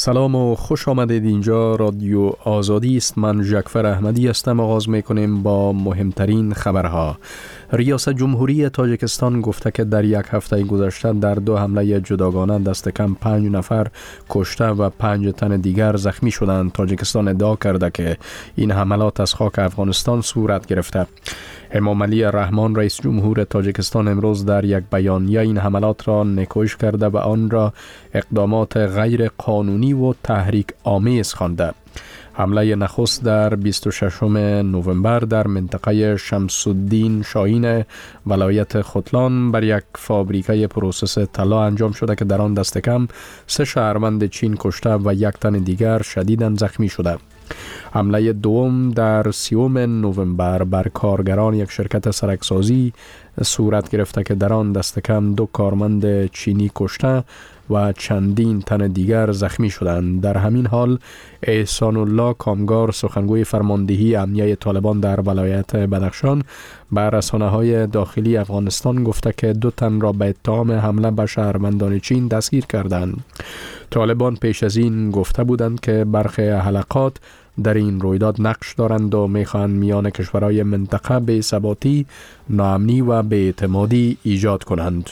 سلام و خوش آمدید. اینجا رادیو آزادی است. من جعفر احمدی هستم. آغاز میکنیم با مهمترین خبرها. ریاست جمهوری تاجیکستان گفته که در یک هفته گذشته در 2 حمله جداگانه دست کم 5 نفر کشته و 5 تن دیگر زخمی شدند. تاجیکستان ادعا کرده که این حملات از خاک افغانستان صورت گرفته. امام علی رحمان رئیس جمهور تاجیکستان امروز در یک بیانیه این حملات را نکوش کرده و آن را اقدامات غیر قانونی و تحریک آمیز خوانده. حمله نخست در 26 نوامبر در منطقه شمس الدین شاهین ولایت ختلان بر یک فابریکه پروسس طلا انجام شده که در آن دست کم 3 شهروند چین کشته و 1 تن دیگر شدیداً زخمی شده. حمله دوم در 30 نوامبر بر کارگران یک شرکت سرکسازی صورت گرفته که در آن دست کم 2 کارمند چینی کشته و چندین تن دیگر زخمی شدند. در همین حال احسان الله کامگار سخنگوی فرماندهی امنیه طالبان در ولایت بدخشان بر رسانه‌های داخلی افغانستان گفته که 2 تن را به اتهام حمله به شهروندان چین دستگیر کردند. طالبان پیش از این گفته بودند که برخی حلقات در این رویداد نقش دارند و میخواهند میان کشورهای منطقه بی‌ثباتی، ناامنی و بی‌اعتمادی ایجاد کنند.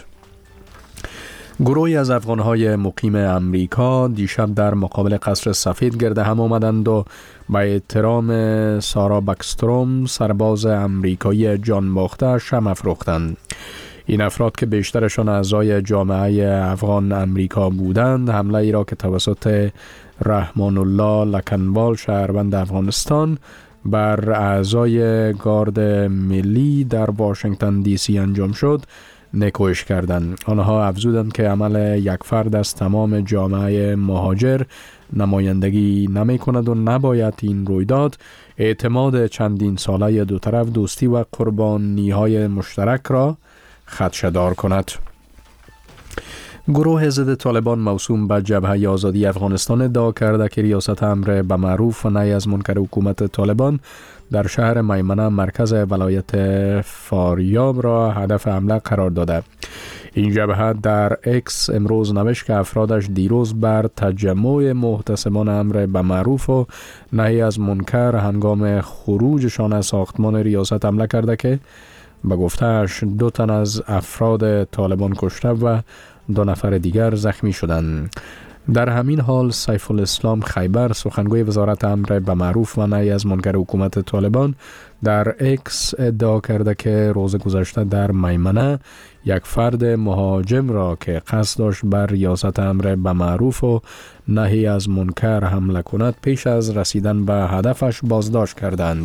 گروهی از افغانهای مقیم امریکا دیشب در مقابل قصر سفید گرد هم آمدند و به احترام سارا بکستروم سرباز امریکایی جان باخته شمع افروختند. این افراد که بیشترشان اعضای جامعه افغان امریکا بودند، حمله ای را که توسط رحمان الله لکنوال شهروند افغانستان بر اعضای گارد ملی در واشنگتن دی سی انجام شد نکوش کردند. آنها افزودند که عمل یک فرد از تمام جامعه مهاجر نمایندگی نمی کند و نباید این رویداد اعتماد چندین ساله دو طرف، دوستی و قربانی های مشترک را خدشه‌دار کند. گروه ضد طالبان موسوم به جبهه آزادی افغانستان ادعا کرده که ریاست امر به معروف و نهی از منکر حکومت طالبان در شهر میمنه مرکز ولایت فاریاب را هدف حمله قرار داده. این جبهه در اکس امروز نوشت که افرادش دیروز بر تجمع محتسبان امر به معروف و نهی از منکر هنگام خروجشان از ساختمان ریاست حمله کرده که به گفتهش 2 تن از افراد طالبان کشته و 2 نفر دیگر زخمی شدند. در همین حال سیف الاسلام خیبر سخنگوی وزارت امر به معروف و نهی از منکر حکومت طالبان در اکس ادعا کرده که روز گذشته در میمنه یک فرد مهاجم را که قصد داشت بر ریاست امر به معروف و نهی از منکر حمله کند پیش از رسیدن به هدفش بازداشت کردند.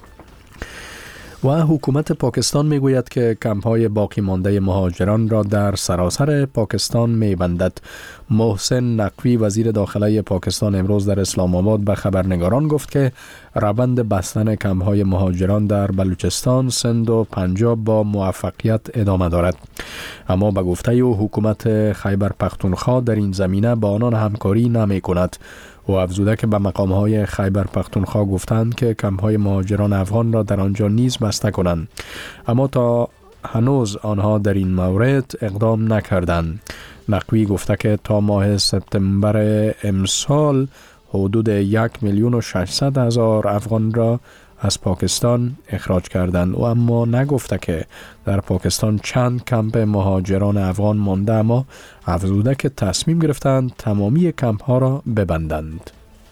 و حکومت پاکستان میگوید که کمپ‌های باقی مانده مهاجران را در سراسر پاکستان میبندد. محسن نقوی وزیر داخله پاکستان امروز در اسلام آباد به خبرنگاران گفت که روند بستن کمپ‌های مهاجران در بلوچستان، سند و پنجاب با موفقیت ادامه دارد. اما به گفته او حکومت خیبر پختونخوا در این زمینه با آنان همکاری نمی کند. و افزوده که به مقام‌های خیبر پختونخوا گفتند که کمپ‌های مهاجران افغان را در آنجا نیز بسته کنند، اما تا هنوز آنها در این مورد اقدام نکردند. نقوی گفته که تا ماه سپتامبر امسال حدود 1,600,000 افغان را از پاکستان اخراج کردند و اما نگفته که در پاکستان چند کمپ مهاجران افغان مانده، اما افزوده که تصمیم گرفتند تمامی کمپ ها را ببندند.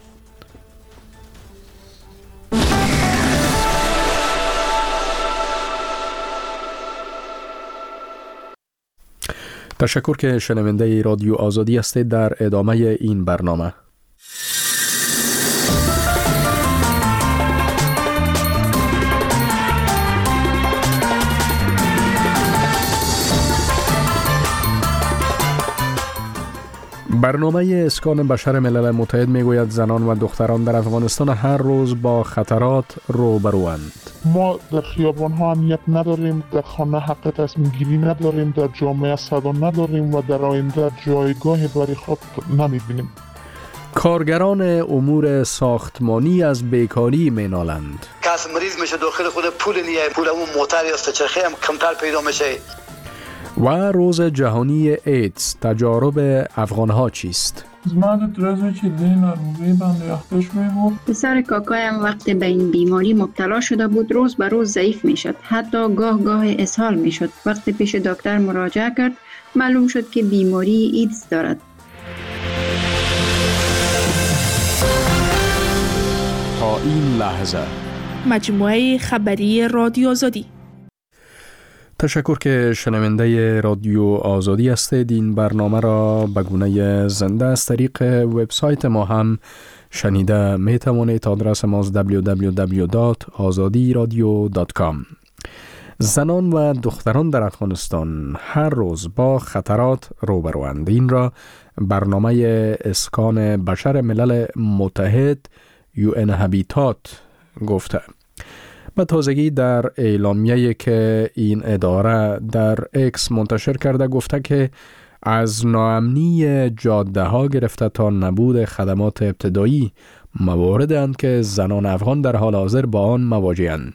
تشکر که شنونده رادیو آزادی هستید. در ادامه این برنامه برنامه اسکان بشر ملل متحد میگوید زنان و دختران در افغانستان هر روز با خطرات روبروند. ما در خیابان ها امنیت نداریم، در خانه حق تصمیم گیری نداریم، در جامعه صدا نداریم و در آینده جایگاه برای خود نمیبینیم. کارگران امور ساختمانی از بیکاری مینالند. کس مریض میشه داخل خود پول نیه، پول اون موتر یا سه‌چرخه هم کمتر پیدا میشه. و روز جهانی ایدز، تجارب افغانها چیست؟ پسر کاکایم وقتی به این بیماری مبتلا شده بود روز به روز ضعیف می شد. حتی گاه اسهال می شد. وقتی پیش دکتر مراجعه کرد معلوم شد که بیماری ایدز دارد. تا این لحظه مجموعه خبری رادیو آزادی. تشکر که شنونده رادیو آزادی هستید. این برنامه را به گونه زنده از طریق وبسایت ما هم شنیده می توانید. آدرس ماست www.azadiradio.com. زنان و دختران در افغانستان هر روز با خطرات روبروند. این را برنامه اسکان بشر ملل متحد UN هابیتات گفته. به تازگی در اعلامیه‌ای که این اداره در اکس منتشر کرده گفته که از ناامنی جاده ها گرفته تا نبود خدمات ابتدایی مواردند که زنان افغان در حال حاضر با آن مواجه‌اند.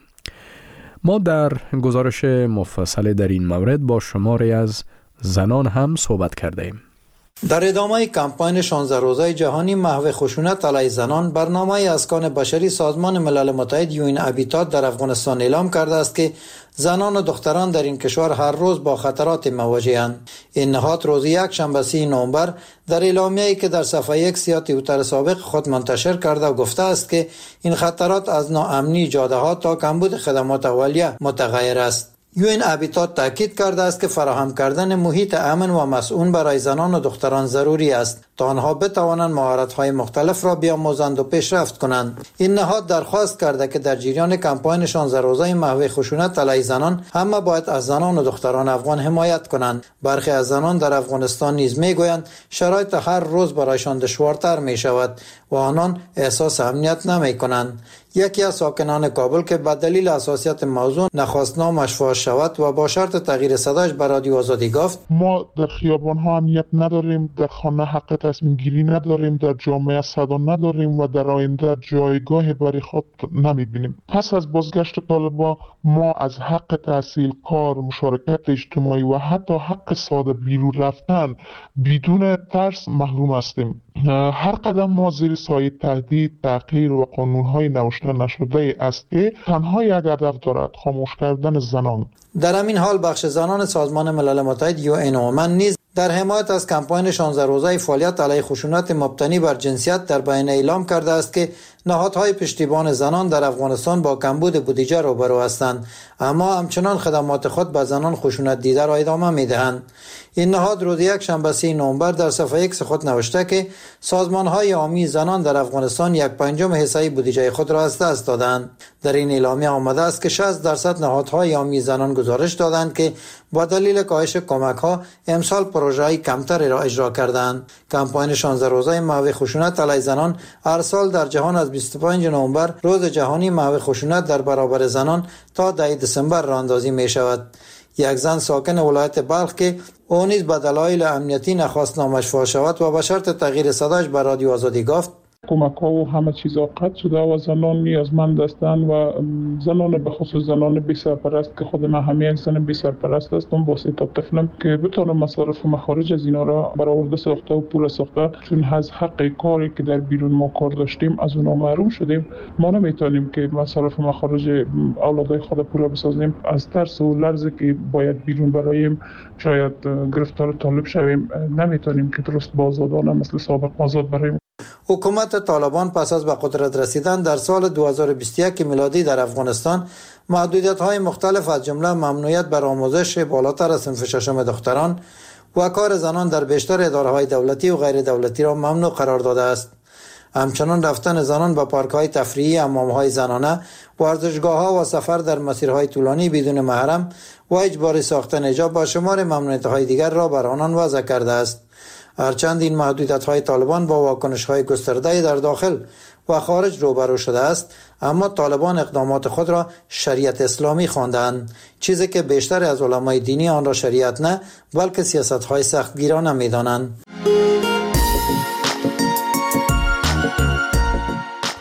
ما در گزارش مفصل در این مورد با شماری از زنان هم صحبت کردیم. در ادامه کمپاین 16 روزه جهانی محو خشونت علیه زنان، برنامه اسکان بشری سازمان ملل متحد UN هابیتات در افغانستان اعلام کرده است که زنان و دختران در این کشور هر روز با خطرات مواجه‌اند. این نهاد روز یک شنبه 30 نوامبر در اعلامیه‌ای که در صفحه اکس یا توییتر سابق خود منتشر کرده و گفته است که این خطرات از ناامنی جاده‌ها تا کمبود خدمات اولیه متغیر است. UN هابیتات تاکید کرده است که فراهم کردن محیط امن و مسئول برای زنان و دختران ضروری است تا آنها بتوانند مهارت‌های مختلف را بیاموزند و پیشرفت کنند. این نهاد درخواست کرده که در جریان کمپاین 16 روزه محو خشونت علیه زنان همه باید از زنان و دختران افغان حمایت کنند. برخی از زنان در افغانستان نیز میگویند شرایط هر روز برایشان دشوارتر می شود و آنان احساس امنیت نمی کنند. یکی از ساکنان کابل که به دلیل حساسیت موضوع نخواست نامش فاش شود و با شرط تغییر صداش به رادیو آزادی گفت: ما در خیابان ها امنیت نداریم، در خانه حق تصمیم گیری نداریم، در جامعه صدا نداریم و در آینده جایگاه برای خود نمیبینیم. پس از بازگشت طالبان ما از حق تحصیل، کار، مشارکت اجتماعی و حتی حق ساده بیرون رفتن بدون ترس محروم هستیم. هر قدم ما زیر سایه تهدید، تحقیر و قانون‌های نوشته نشده است که تنها یک هدف دارد: خاموش کردن زنان. در همین حال بخش زنان سازمان ملل متحد UN وومن نیز در حمایت از کمپاین 16 روزه فعالیت علیه خشونت مبتنی بر جنسیت در بیان اعلام کرده است که نهادهای پشتیبان زنان در افغانستان با کمبود بودجه روبرو هستند، اما همچنان خدمات خود به زنان خشونت دیده را ادامه می‌دهند. این نهاد روز یک شنبه 30 نوامبر در صفحه اکس خود نوشته که سازمان‌های عامی زنان در افغانستان 1/5 حصه بودجه خود را از دست دادند. در این اعلامیه آمده است که 60% نهادهای عامی زنان گزارش دادند که با دلیل کاهش کمک‌ها امسال پروژه‌های کمتری را اجرا کردند. کمپاین 16 روزه محو خشونت علیه زنان هر سال در جهان از 25 نوامبر روز جهانی محو خشونت در برابر زنان تا 10 دسامبر راه‌اندازی می‌شود. یک زن ساکن ولایت بلخ که او نیز به دلایل امنیتی نخواست نامش فاش شود و به شرط تغییر صداش به رادیو آزادی گفت: کمک‌ها و همه چیزا قطع شده و زنان نیازمند هستند و زنان به خصوص زنان بی سرپرست که خود من همه انسان بی سرپرست هستم با 3 طفلم که بتونم مصارف و مخارج از اینا را برآورده ساخته و پول ساخته، چون از حق کاری که در بیرون ما کار داشتیم از اونها محروم شدیم. ما نمیتونیم که مصارف و مخارج اولادای خود پول بسازیم از ترس و لرزی که باید بیرون برایم شاید گرفتار طالب شویم. نمیتونیم که درست بازادانه مثل سابق آزاد برایم. حکومت طالبان پس از به قدرت رسیدن در سال 2021 میلادی در افغانستان محدودیت‌های مختلف از جمله ممنوعیت بر آموزش بالاتر از صنف ششم دختران و کار زنان در بیشتر اداره‌های دولتی و غیر دولتی را ممنوع قرار داده است. همچنان رفتن زنان به پارک‌های تفریحی، حمام‌های زنانه، ورزشگاه‌ها و سفر در مسیرهای طولانی بدون محرم و اجباری ساختن حجاب با شمار ممنوعیت‌های دیگر را بر آنان وضع کرده است. هرچند این محدودیت‌های طالبان با واکنش‌های گسترده در داخل و خارج روبرو شده است، اما طالبان اقدامات خود را شریعت اسلامی خواندند، چیزی که بیشتر از علمای دینی آن را شریعت نه بلکه سیاست‌های سختگیرانه می‌دانند.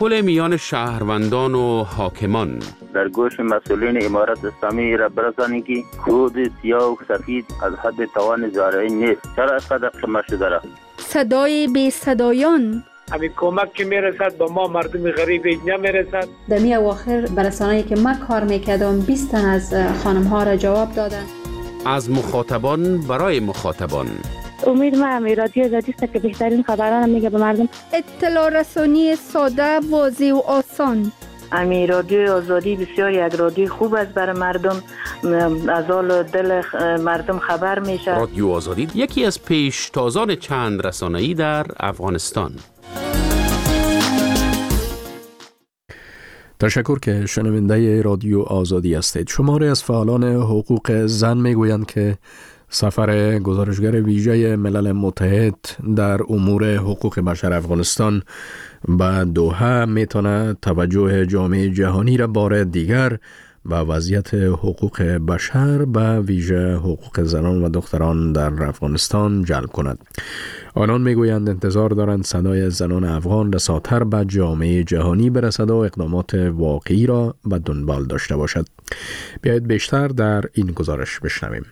پل میان شهروندان و حاکمان. در گوش مسئولین امارت اسلامی را برسانید که کود سیاه و سفید از حد توان زارعی نیست. چرا اینقدر قمه شده را؟ صدای بی صدایان. همین کمک که میرسد به ما مردم غریب اینجا میرسد. در می اواخر برسانه‌ای که من کار میکردم 20 تن از خانم ها را جواب دادن. از مخاطبان برای مخاطبان. امید من رادیو آزادی است که بهترین خبران میگه به مردم. اطلاع رسانی ساده، واضح و آسان. امی رادیو آزادی بسیار یک رادیو خوب است برای مردم، از حال دل مردم خبر میشه. رادیو آزادی یکی از پیشتازان چند رسانه‌ای در افغانستان. تشکر که شنونده رادیو آزادی هستید. شماری از فعالان حقوق زن میگویند که سفر گزارشگر ویژه ملل متحد در امور حقوق بشر افغانستان به دوحه میتونه توجه جامعه جهانی را بار دیگر به وضعیت حقوق بشر به ویژه حقوق زنان و دختران در افغانستان جلب کند. آنان میگویند انتظار دارند صدای زنان افغان رساتر به جامعه جهانی برسد و اقدامات واقعی را به دنبال داشته باشد. بیایید بیشتر در این گزارش بشنویم.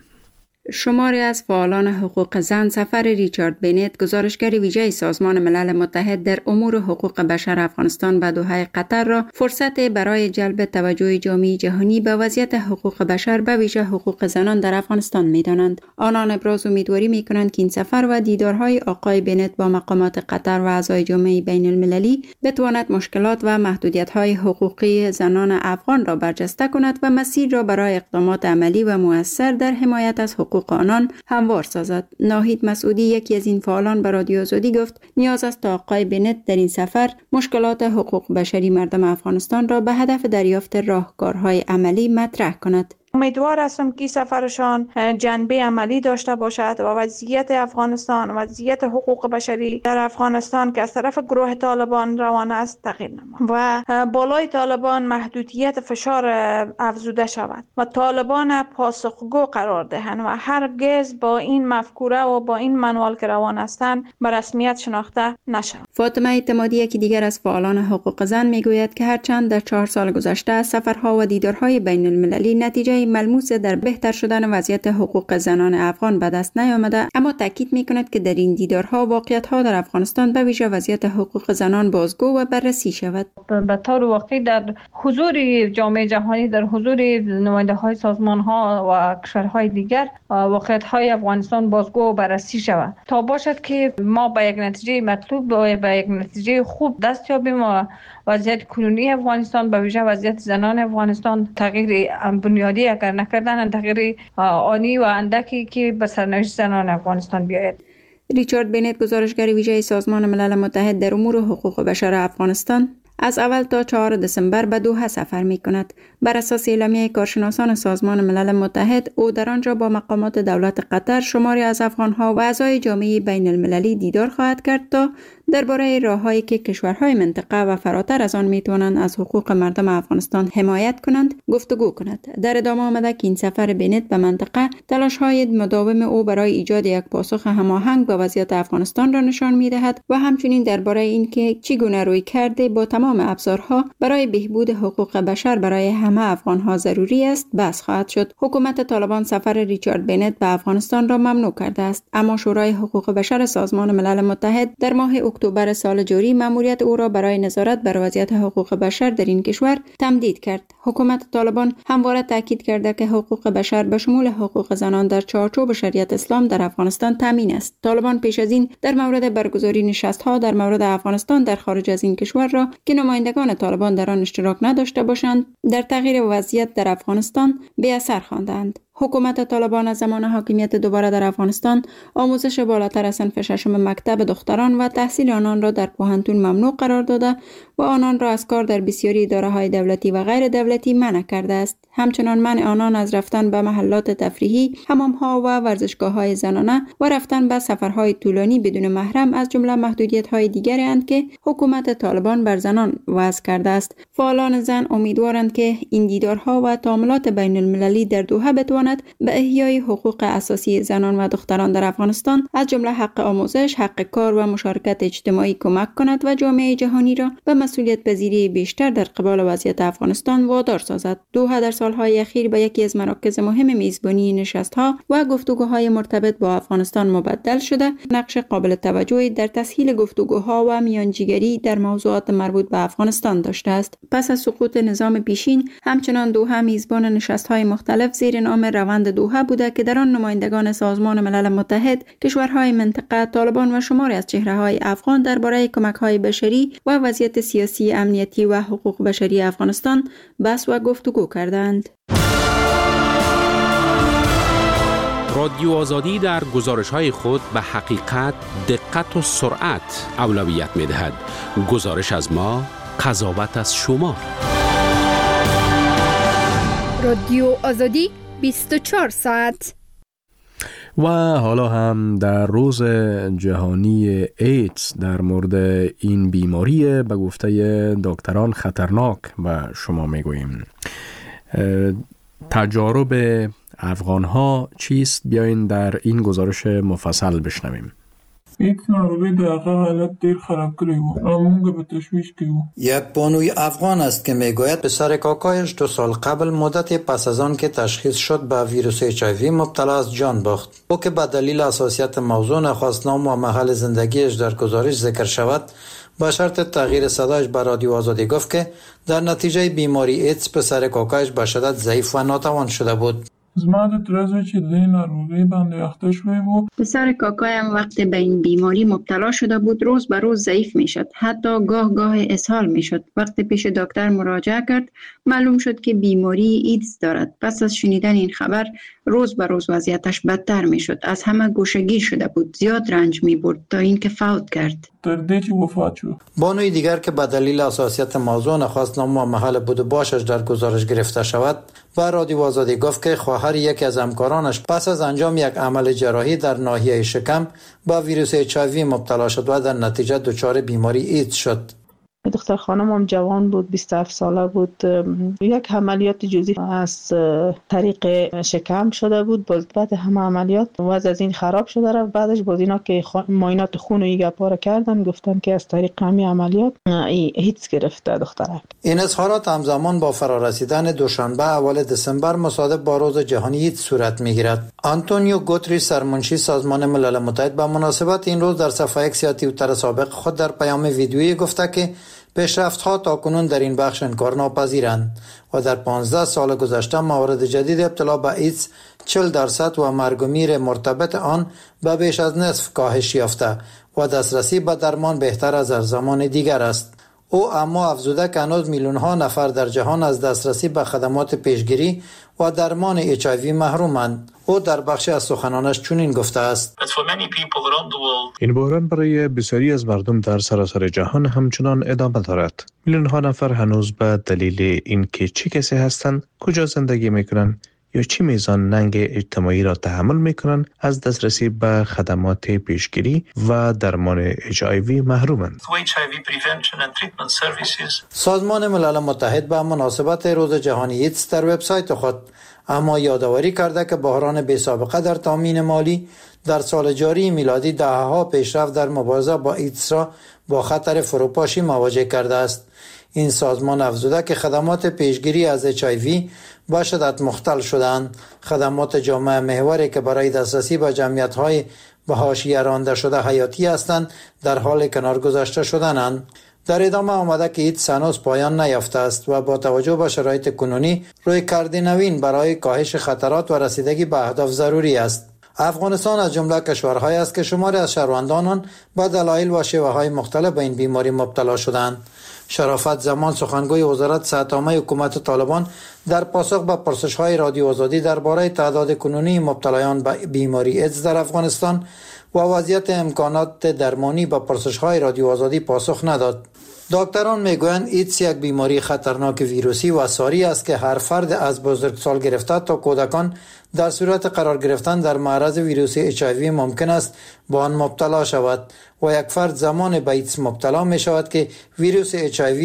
شماری از فعالان حقوق زن سفر ریچارد بنت، گزارشگر ویژه سازمان ملل متحد در امور حقوق بشر افغانستان به دوحه قطر را فرصت برای جلب توجه جامعه جهانی به وضعیت حقوق بشر به ویژه حقوق زنان در افغانستان می‌دانند. آنان ابراز امیدواری می‌کنند که این سفر و دیدارهای آقای بنت با مقامات قطر و اعضای جامعه بین المللی بتواند مشکلات و محدودیت‌های حقوقی زنان افغان را برجسته کند و مسیر را برای اقدامات عملی و مؤثر در حمایت از حقوق آنان هموار سازد. ناهید مسعودی، یکی از این فعالان، به رادیو آزادی گفت نیاز است تا آقای بنت در این سفر مشکلات حقوق بشری مردم افغانستان را به هدف دریافت راهکارهای عملی مطرح کند. امیدوار هستم که سفرشان جنبه عملی داشته باشد و وضعیت افغانستان، وضعیت حقوق بشری در افغانستان که از طرف گروه طالبان روان است تغییر نماید و بالای طالبان محدودیت فشار افزوده شود و طالبان پاسخگو قرار دهند و هرگز با این مفکوره و با این منوال که روان هستند به رسمیت شناخته نشود. فاطمه اعتمادی، یکی دیگر از فعالان حقوق زن، میگوید که هرچند در 4 سال گذشته سفرها و دیدارهای بین المللی نتیجه ملموس در بهتر شدن وضعیت حقوق زنان افغان به دست نیامده، اما تاکید میکند که در این دیدارها واقعیت‌ها در افغانستان به ویژه وضعیت حقوق زنان بازگو و بررسی شود. به طور واقعی در حضور جامعه جهانی، در حضور نماینده‌های سازمان‌ها و کشورهای دیگر واقعیت‌های افغانستان بازگو و بررسی شود تا باشد که ما به یک نتیجه مطلوب و به یک نتیجه خوب دست یابیم و وضعیت کنونی افغانستان به ویژه وضعیت زنان افغانستان تغییر بنیادی اگر نکردن تغییر آنی و اندکی که به سرنوشت زنان افغانستان بیاید. ریچارد بنت، گزارشگر ویژه سازمان ملل متحد در امور حقوق بشر افغانستان، از اول تا 4 دسامبر به دوحه سفر می کند. بر اساس اعلامیه کارشناسان سازمان ملل متحد، او در آنجا با مقامات دولت قطر، شماری از افغانها و اعضای جامعه بین المللی دیدار خواهد کرد تا درباره راههایی که کشورهای منطقه و فراتر از آن می توانند از حقوق مردم افغانستان حمایت کنند گفتگو کند. در ادامه آمده که این سفر بنت به منطقه تلاش‌های مداوم او برای ایجاد یک پاسخ هماهنگ به وضعیت افغانستان را نشان می دهد و همچنین درباره اینکه چگونه روی کرده با تمام ابزارها برای بهبود حقوق بشر برای همه افغانها ضروری است بحث خواهد شد. حکومت طالبان سفر ریچارد بنت به افغانستان را ممنوع کرده است، اما شورای حقوق بشر سازمان ملل متحد در ماه اکتبر سال جاری مأموریت او را برای نظارت بر وضعیت حقوق بشر در این کشور تمدید کرد. حکومت طالبان همواره تاکید کرده که حقوق بشر به شمول حقوق زنان در چارچوب شریعت اسلام در افغانستان تامین است. طالبان پیش از این در مورد برگزاری نشست‌ها در مورد افغانستان در خارج از این کشور را که نمایندگان طالبان در آن اشتراک نداشته باشند در تغییر وضعیت در افغانستان بی اثر خواندند. حکومت طالبان از زمان حاکمیت دوباره در افغانستان آموزش بالاتر از صنف ششم مکتب دختران و تحصیل آنان را در پوهنتون ممنوع قرار داده و آنان را از کار در بسیاری اداره‌های دولتی و غیر دولتی منع کرده است. همچنان منع آنان از رفتن به محلات تفریحی، حمام‌ها و ورزشگاه‌های زنانه و رفتن به سفرهای طولانی بدون محرم از جمله محدودیت‌های دیگری اند که حکومت طالبان بر زنان وضع کرده است. فعالان زن امیدوارند که این دیدارها و تعاملات بین المللی در دوحه بتواند کند به احیای حقوق اساسی زنان و دختران در افغانستان از جمله حق آموزش، حق کار و مشارکت اجتماعی کمک کند و جامعه جهانی را به مسئولیت پذیری بیشتر در قبال وضعیت افغانستان وادار سازد. دوحه در سالهای اخیر به یکی از مراکز مهم میزبانی نشست‌ها و گفتگوهای مرتبط با افغانستان مبدل شده، نقش قابل توجهی در تسهیل گفتگوها و میانجیگری در موضوعات مربوط به افغانستان داشته است. پس از سقوط نظام پیشین، همچنان دوحه میزبان نشست‌های مختلف زیر نام روند دوحه بوده که در آن نمایندگان سازمان ملل متحد، کشورهای منطقه، طالبان و شماری از چهره‌های افغان درباره کمک‌های بشری و وضعیت سیاسی، امنیتی و حقوق بشری افغانستان بحث و گفتگو کردند. رادیو آزادی در گزارش‌های خود به حقیقت، دقت و سرعت اولویت می‌دهد. گزارش از ما، قضاوت از شما. رادیو آزادی 24 ساعت. و حالا هم در روز جهانی ایدز در مورد این بیماری به گفته دکتران خطرناک و شما میگوییم. تجارب افغان‌ها چیست؟ بیاین در این گزارش مفصل بشنویم. یک بانوی افغان است که میگوید پسر کاکایش 2 سال قبل مدت پس از آن که تشخیص شد به ویروس HIV مبتلا است جان باخت. او که به دلیل حساسیت موضوع نخواست نام و محل زندگیش در گزارش ذکر شود، با شرط تغییر صدایش به رادیو آزادی گفت که در نتیجه بیماری ایدز پسر کاکایش به شدت ضعیف و ناتوان شده بود. پسر کاکایم وقتی به این بیماری مبتلا شده بود روز به روز ضعیف می شد. حتی گاه اسهال می شد. وقتی پیش دکتر مراجعه کرد معلوم شد که بیماری ایدز دارد. پس از شنیدن این خبر روز به روز وضعیتش بدتر می شد. از همه گوشه‌گیر شده بود. زیاد رنج می برد تا اینکه فوت کرد. بانوی دیگر که به دلیل حساسیت موضوع نخواست نام و محل بود و باشش در گزارش گرفته شود و رادیو آزادی گفت که خواهر یکی از همکارانش پس از انجام یک عمل جراحی در ناحیه شکم با ویروس HIV مبتلا شد و در نتیجه دچار بیماری ایدز شد. دختر خانم هم جوان بود، 27 ساله بود. یک عملیات جزئی از طریق شکم شده بود. بعد همه عملیات وضع از این خراب شده رفت. بعدش باز اینا که معاینات خون و این گپا کردن گفتن که از طریق همین عملیات ایدز گرفته دخترک. این اظهارات همزمان با فرارسیدن دوشنبه اول دسامبر مصادف با روز جهانی ایدز صورت میگیرد. آنتونیو گوتریش سرمنشی سازمان ملل متحد به مناسبت این روز در صفحه ایکس یا توییتر سابق خود در پیام ویدیویی گفته که پیشرفت‌ها تاکنون در این بخش انکارناپذیرند و در 15 سال گذشته موارد جدید ابتلا به ایدز 40% و مرگ و میر مرتبط آن به بیش از نصف کاهش یافته و دسترسی به درمان بهتر از هر زمان دیگر است. او اما افزوده که هنوز میلیون‌ها نفر در جهان از دسترسی به خدمات پیشگیری و درمان HIV محرومند. او در بخشی از سخنانش چنین گفته است: این بحران برای بسیاری از مردم در سراسر جهان همچنان ادامه دارد. میلیون‌ها نفر هنوز به دلیل اینکه چه کسی هستند، کجا زندگی میکنند یا چه میزان ننگ اجتماعی را تحمل میکنند از دسترسی به خدمات پیشگیری و درمان HIV محرومند. سازمان ملل متحد به مناسبت روز جهانی ایدز در وبسایت خود اما یادآوری کرده که بحران بی‌سابقه در تامین مالی در سال جاری میلادی دهه‌ها پیشرفت در مبارزه با ایدز را با خطر فروپاشی مواجه کرده است. این سازمان افزوده که خدمات پیشگیری از HIV به شدت مختل شدند. خدمات جامعه محوری که برای دسترسی به جمعیت‌های به حاشیه رانده شده حیاتی هستند در حال کنار گذاشته شدنند. در ادامه آمده که ایدز هنوز پایان نیافته است و با توجه به شرایط کنونی رویکرد نوین برای کاهش خطرات و رسیدگی به اهداف ضروری است. افغانستان از جمله کشورهایی است که شماری از شهروندان آن با دلایل و شیوه‌های مختلف به این بیماری مبتلا شدند. شرافت زمان سخنگوی وزارت صحت عامه حکومت طالبان در پاسخ به پرسش‌های رادیو آزادی درباره تعداد کنونی مبتلایان به بیماری ایدز در افغانستان و وضعیت امکانات درمانی به پرسش‌های رادیو آزادی پاسخ نداد. دکتران میگویند ایدز یک بیماری خطرناک ویروسی و ساری است که هر فرد از بزرگسال گرفته تا کودکان در صورت قرار گرفتن در معرض ویروس HIV ممکن است با آن مبتلا شود و یک فرد زمان به ایدز مبتلا می شود که ویروس HIV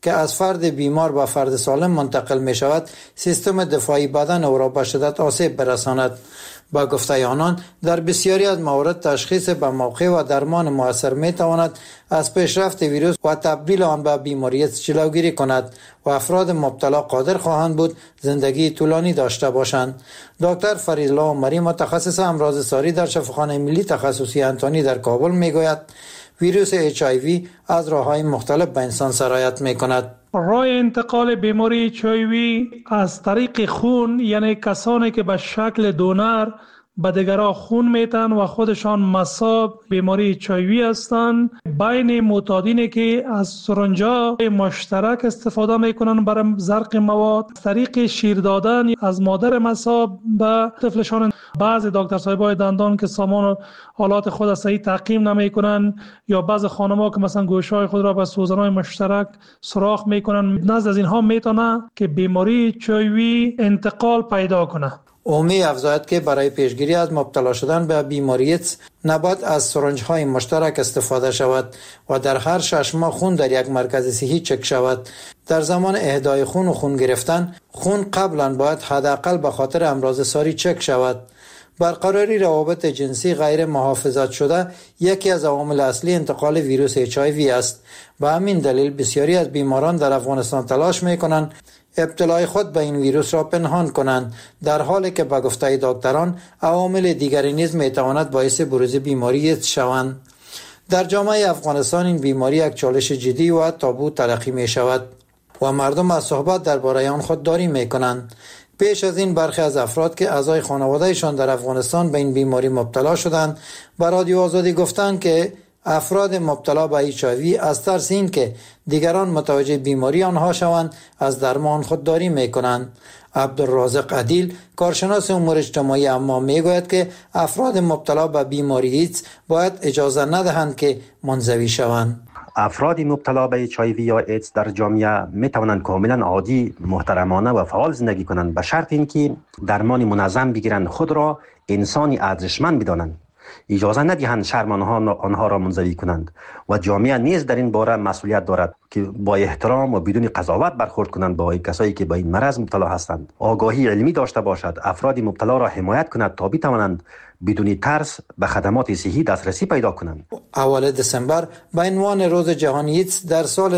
که از فرد بیمار به فرد سالم منتقل می شود سیستم دفاعی بدن او را به شدت آسیب برساند. با گفته آنان در بسیاری از موارد تشخیص به موقع و درمان مؤثر می تواند از پیشرفت ویروس و تبدیل آن به بیماری ایدز جلوگیری کند و افراد مبتلا قادر خواهند بود زندگی طولانی داشته باشند. دکتر فریدالله عمری متخصص امراض ساری در شفاخانه ملی تخصصی انتونی در کابل می گوید ویروس HIV از راه‌های مختلف به انسان سرایت می کند. راه انتقال بیماری HIV از طریق خون، یعنی کسانی که به شکل دونر به دیگران خون میتن و خودشان مصاب بیماری HIV هستند، بین معتادینی که از سرنج‌های مشترک استفاده میکنن برای زرق مواد، از طریق شیر دادن از مادر مصاب به طفلشان. بعضی دکتر صاحبای دندان که سامان حالات خود صحیح تعقیم نمیکنن، یا بعضی خانم‌ها که مثلا گوشهای خود را به سوزن‌های مشترک سوراخ میکنن، نزد از اینها میتونه که بیماری HIV انتقال پیدا کنه. اومی افزاید که برای پیشگیری از مبتلا شدن به بیماری ایدز نباید از سرنج‌های مشترک استفاده شود و در هر 6 ماه خون در یک مرکز صحی چک شود. در زمان اهدای خون و خون گرفتن، خون قبلا باید حداقل به خاطر امراض ساری چک شود. برقراری روابط جنسی غیر محافظت شده یکی از عوامل اصلی انتقال ویروس HIV است. به همین دلیل بسیاری از بیماران در افغانستان تلاش می‌کنند ابتلای خود به این ویروس را پنهان کنند، در حالی که به گفته دکتران عوامل دیگری نیز میتواند باعث بروز بیماری ایدز شوند. در جامعه افغانستان این بیماری یک چالش جدی و تابو تلقی می شود و مردم از صحبت درباره آن خودداری می کنند. پیش از این برخی از افراد که اعضای خانوادهشان در افغانستان به این بیماری مبتلا شدند به رادیو آزادی گفتند که افراد مبتلا به HIV از ترس این که دیگران متوجه بیماری آنها شوند از درمان خودداری میکنند. عبدالرازق عدیل کارشناس امور اجتماعی اما میگوید که افراد مبتلا به بیماری ایدز باید اجازه ندهند که منزوی شوند. افراد مبتلا به HIV یا ایدز در جامعه می توانند کاملا عادی، محترمانه و فعال زندگی کنند به شرط اینکه درمان منظم بگیرند، خود را انسانی ارزشمند بدانند، اجازه ندهند شرم آنها را منزوی کنند و جامعه نیز در این باره مسئولیت دارد که با احترام و بدون قضاوت برخورد کنند با کسایی که به این مرض مبتلا هستند. آگاهی علمی داشته باشد، افراد مبتلا را حمایت کند تا بتوانند بدون ترس به خدمات صحی دسترسی پیدا کنند. اول دسامبر به عنوان روز جهانی ایدز در سال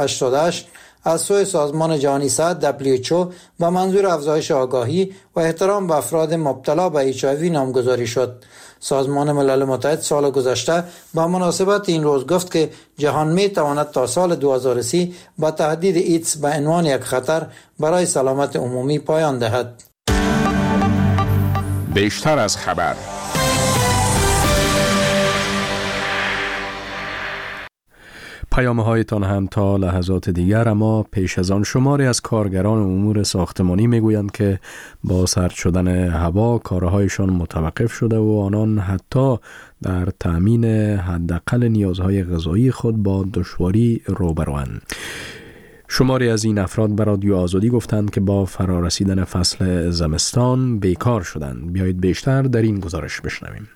1988 از سوی سازمان جهانی صحت WHO به منظور افزایش آگاهی و احترام به افراد مبتلا به HIV نامگذاری شد. سازمان ملل متحد سال گذشته به مناسبت این روز گفت که جهان می تواند تا سال 2030 با تهدید ایدز به عنوان یک خطر برای سلامت عمومی پایان دهد. بیشتر از خبر. پیام‌هایتان هم تا لحظات دیگر، اما پیش از آن شماری از کارگران امور ساختمانی میگویند که با سرد شدن هوا کارهایشان متوقف شده و آنان حتی در تأمین حداقل نیازهای غذایی خود با دشواری روبروند. شماری از این افراد به رادیو آزادی گفتند که با فرارسیدن فصل زمستان بیکار شدند. بیایید بیشتر در این گزارش بشنویم.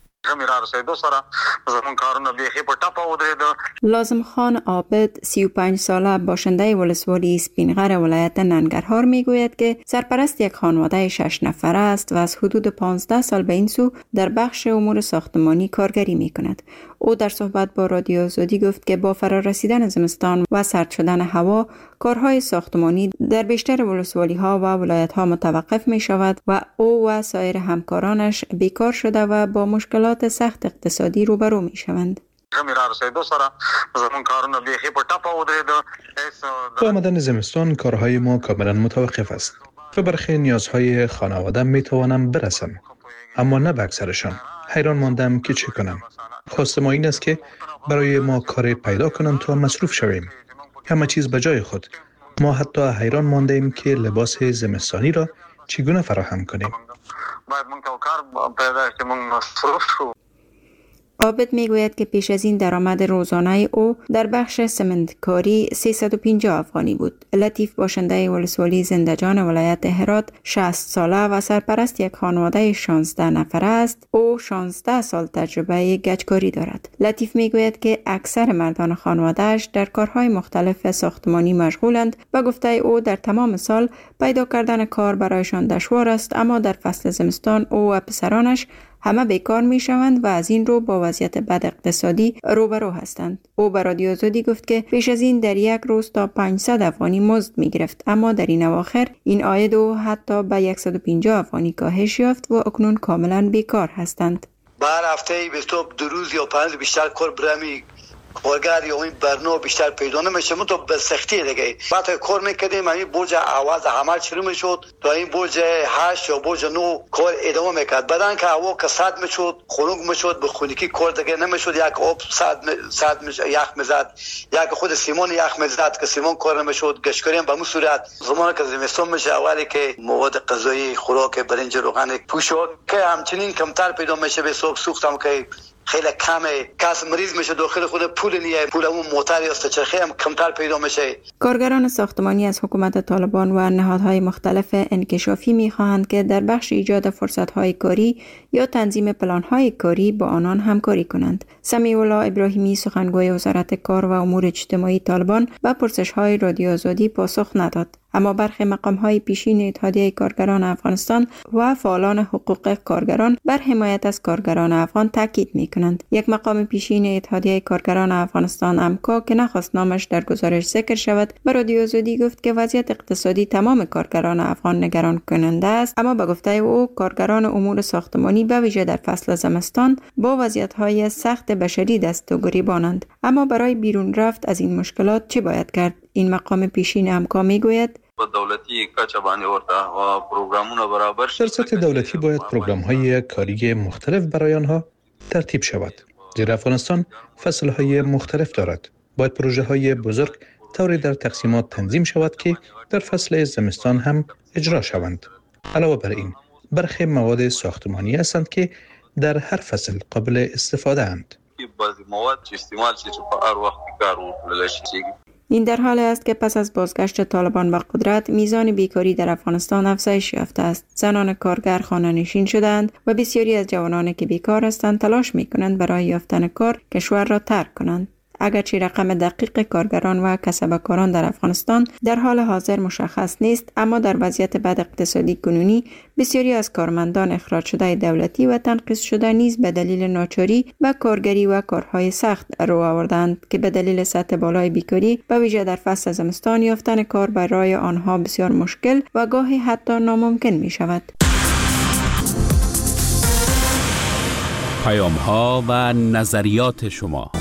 لازم خان عابد 35 ساله باشنده ولسوالی سپینغر ولایت ننگرهار میگوید که سرپرست یک خانواده 6 نفره است و از حدود 15 سال به این سو در بخش امور ساختمانی کارگری میکند. او در صحبت با رادیو آزادی گفت که با فرارسیدن زمستان و سرد شدن هوا کارهای ساختمانی در بیشتر ولسوالی ها و ولایت ها متوقف می شود و او و سایر همکارانش بیکار شده و با مشکلات سخت اقتصادی روبرو می شوند. با آمدن زمستان کارهای ما کاملا متوقف است و برخی نیازهای خانواده می توانم برسم، اما نه به اکثرشان. حیران ماندم که چه کنم. خواست ما این است که برای ما کار پیدا کنند تا مصروف شویم. همه چیز به جای خود. ما حتی حیران مانده ایم که لباس زمستانی را چگونه فراهم کنیم. عابد میگوید که پیش از این درآمد روزانه او در بخش سمنتکاری 350 افغانی بود. لطیف باشنده ولسوالی زندجان ولایت هرات 60 ساله و سرپرست یک خانواده 16 نفره است. او 16 سال تجربه گچکاری دارد. لطیف میگوید که اکثر مردان خانواده‌اش در کارهای مختلف ساختمانی مشغولند و گفته او در تمام سال پیدا کردن کار برایشان دشوار است، اما در فصل زمستان او و پسرانش همه بیکار می شوند و از این رو با وضعیت بد اقتصادی روبرو هستند. او به رادیو آزادی گفت که پیش از این در یک روز تا 500 افغانی مزد می گرفت، اما در این اواخر این عاید او حتی به 150 افغانی کاهش یافت و اکنون کاملا بیکار هستند. بر هفته به صبح 2 روز یا 5 بیشتر کار برمی کارگر یا این برنامه بیشتر پیدا نمیشه. من تو به سختی دیگه وقتی کار میکردیم این برج عوض عمل شروع میشد تا این برج 8 یا برج 9 کار ادامه میکرد. بعدن که هوا کساد میشد خنک میشد به خونگی کار دیگه نمیشد. یک آب صد یخ میزد، یک خود سیمان یخ میزد که سیمان کار نمیشد. گشتکاری هم به مو صورت زمانی که زمستون میشه اولی که مواد غذایی خوراک برنج روغن پوشاک که همچنین کمتر پیدا میشه. به صبح سوختم که خیلی کمه، کس مریض میشه داخل خود پول نیه، پول اون موتر یا چرخه هم کمتر پیدا میشه. کارگران ساختمانی از حکومت طالبان و نهادهای مختلف انکشافی میخواهند که در بخش ایجاد فرصتهای کاری یا تنظیم پلانهای کاری با آنان همکاری کنند. سمیع الله ابراهیمی سخنگوی وزارت کار و امور اجتماعی طالبان به پرسش‌های رادیو آزادی پاسخ نداد، اما برخی مقام‌های پیشین اتحادیه کارگران افغانستان و فعالان حقوق کارگران بر حمایت از کارگران افغان تاکید می‌کنند. یک مقام پیشین اتحادیه کارگران افغانستان امکا که نخواست نامش در گزارش ذکر شود، به رادیو آزادی گفت که وضعیت اقتصادی تمام کارگران افغان نگران کننده است، اما به گفته او کارگران امور ساختمانی به ویژه در فصل زمستان با وضعیت‌های سخت بشری دست و گریبانند. اما برای بیرون رفت از این مشکلات چه باید کرد؟ این مقام پیشین امکا میگوید در سطح دولتی باید پروگرام‌های کاری مختلف برای آنها ترتیب شود. زیرا افغانستان فصل‌های مختلف دارد. باید پروژه‌های بزرگ طوری در تقسیمات تنظیم شود که در فصل زمستان هم اجرا شوند. علاوه بر این، برخی مواد ساختمانی هستند که در هر فصل قابل استفاده اند. این در حال است که پس از بازگشت طالبان به قدرت میزان بیکاری در افغانستان افزایش یافته است. زنان کارگر خانه نشین شدند و بسیاری از جوانان که بیکار هستند تلاش میکنند برای یافتن کار کشور را ترک کنند. اگرچه رقم دقیق کارگران و کسبکاران در افغانستان در حال حاضر مشخص نیست، اما در وضعیت بد اقتصادی کنونی بسیاری از کارمندان اخراج شده دولتی و تنقیص شده نیز به دلیل ناچاری و کارگری و کارهای سخت رو آوردند که به دلیل سطح بالای بیکاری به ویژه در فصل زمستان یافتن کار برای آنها بسیار مشکل و گاهی حتی ناممکن می شود. پیام‌ها و نظریات شما.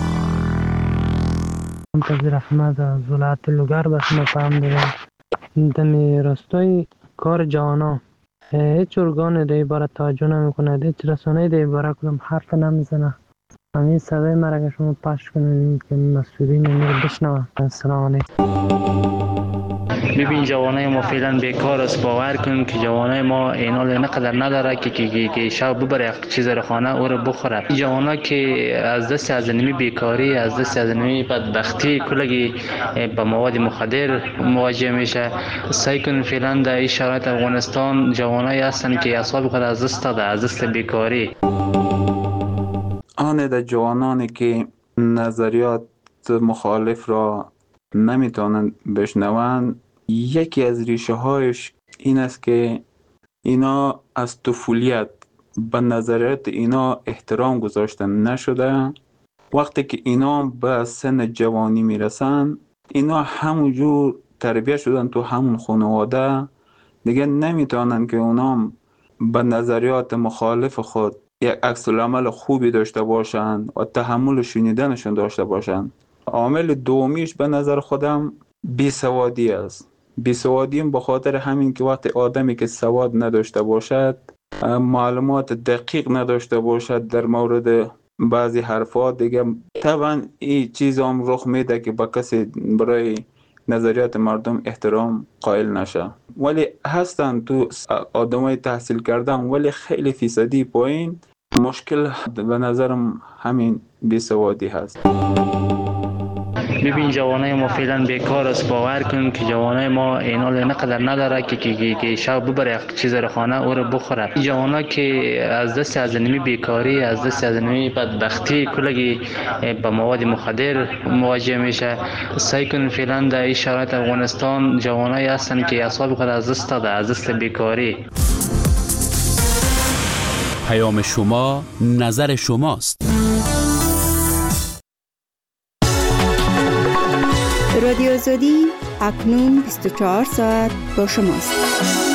منتظر احمد از ولایت لوگر به شما پیام دادم. دمی راستای کار جوانا هیچ ارگان در عبارت توجه نمیکنه، هیچ رسانه در عبارت کدام حرف نمیزنه. همین صدای مرا که شما پخش کنید که مسئولین رو بشنوه. السلام علیکم. ببین جوانای ما فعلا بیکار است. باور کن که جوانای ما اینال نقدر نداره که شب ببره چیز رو خانه او رو بخوره. جوانا که از دست از نمی بیکاری، از دست از نمی بدبختی کلگی با مواد مخدر مواجه میشه. سعی کن فعلا در این شرایط افغانستان جوانای هستن که اعصاب خود از دست داده، از دست بیکاری. آن در جوانانی که نظریات مخالف را نمیتونن بشنوند، یکی از ریشه هایش این است که اینا از طفولیت به نظریات اینا احترام گذاشتن نشده. وقتی که اینا به سن جوانی میرسن، اینا همونجور تربیت شدن تو همون خانواده، دیگه نمیتونن که اونا به نظریات مخالف خود یک عکس العمل خوبی داشته باشن و تحمل شنیدنشون داشته باشن. عامل دومیش به نظر خودم بیسوادی است. بیسوادی به خاطر همین که وقتی آدمی که سواد نداشته باشد، معلومات دقیق نداشته باشد در مورد بعضی حرفات، دیگه طبعا این چیز هم رخ میده که با کسی برای نظریات مردم احترام قائل نشه. ولی هستن تو آدمای تحصیل کردن ولی خیلی فیصدی پایین مشکل به نظرم همین بیسوادی هست. ببین جوانای ما فعلا بیکار است. باور کن که جوانای ما اینال نقدر نداره که شب ببره چیز رو خانه او رو بخوره. جوانا که از دست از نمی بیکاری، از دست از نمی بدبختی کلگی با مواد مخدر مواجه میشه. سعی کن فعلا در این شرایط افغانستان جوانایی هستن که اعصاب خود از دست داده، از دست بیکاری. پیام شما نظر شماست. رادیو آزادی اکنون 24 ساعت با شماست.